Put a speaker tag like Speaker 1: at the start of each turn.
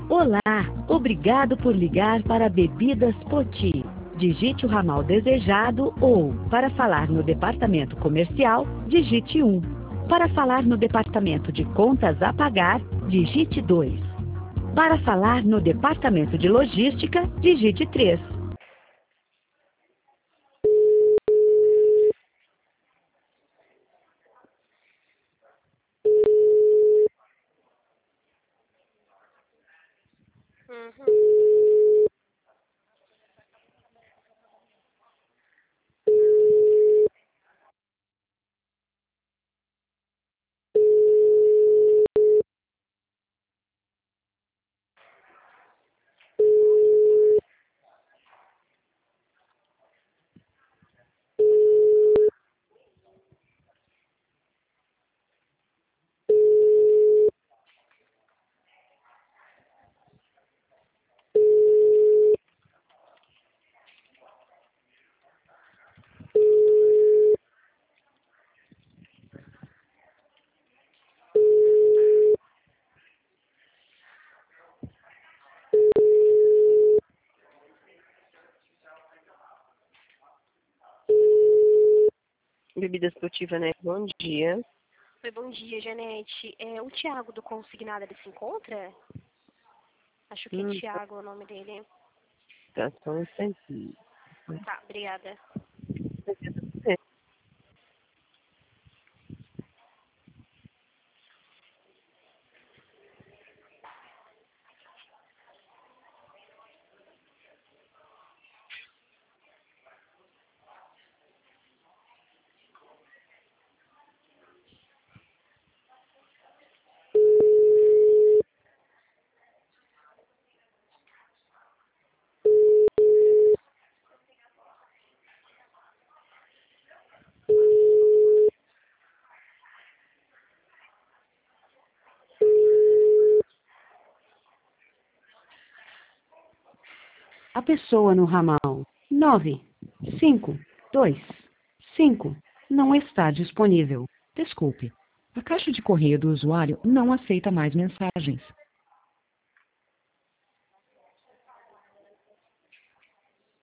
Speaker 1: Olá, obrigado por ligar para Bebidas Poti. Digite o ramal desejado ou, para falar no departamento comercial, digite 1. Para falar no departamento de contas a pagar, digite 2. Para falar no departamento de logística, digite 3.
Speaker 2: Uhum.
Speaker 3: Bebida esportiva, né? Bom dia.
Speaker 2: Oi, bom dia, Janete. O Thiago do Consignado, ele se encontra? Acho que é Thiago o nome dele.
Speaker 3: Tá, só um instantinho.
Speaker 2: Tá, obrigada.
Speaker 1: A pessoa no ramal 9525 não está disponível. Desculpe. A caixa de correio do usuário não aceita mais mensagens.